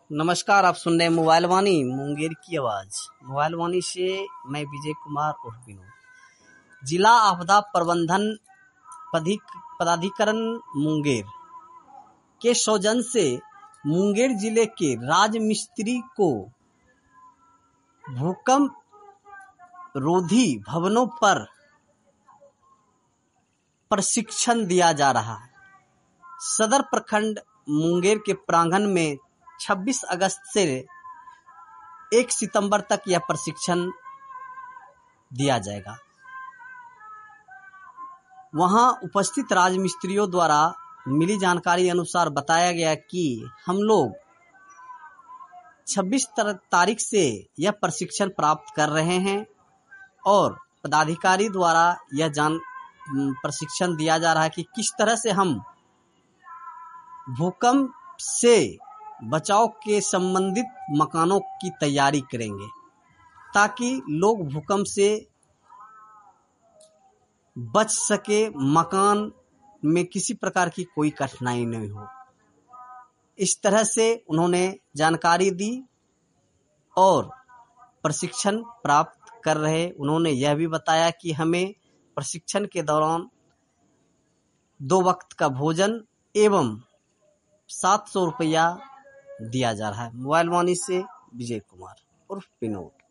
नमस्कार, आप सुन रहे हैं मोबाइल वाणी मुंगेर की आवाज। मोबाइल वाणी से मैं विजय कुमार उर्फ विनोद। जिला आपदा प्रबंधन पदाधिकरण मुंगेर के सौजन्य से मुंगेर जिले के राजमिस्त्री को भूकंप रोधी भवनों पर प्रशिक्षण दिया जा रहा है। सदर प्रखंड मुंगेर के प्रांगण में 26 अगस्त से 1 सितंबर तक यह प्रशिक्षण दिया जाएगा। वहां उपस्थित राजमिस्त्रियों द्वारा मिली जानकारी अनुसार बताया गया कि हम लोग 26 तारीख से यह प्रशिक्षण प्राप्त कर रहे हैं और पदाधिकारी द्वारा यह प्रशिक्षण दिया जा रहा है कि किस तरह से हम भूकंप से बचाव के संबंधित मकानों की तैयारी करेंगे ताकि लोग भूकंप से बच सके, मकान में किसी प्रकार की कोई कठिनाई नहीं हो। इस तरह से उन्होंने जानकारी दी और प्रशिक्षण प्राप्त कर रहे। उन्होंने यह भी बताया कि हमें प्रशिक्षण के दौरान 2 वक्त का भोजन एवं 700 रुपया दिया जा रहा है। मोबाइल वाणी से विजय कुमार उर्फ विनोद।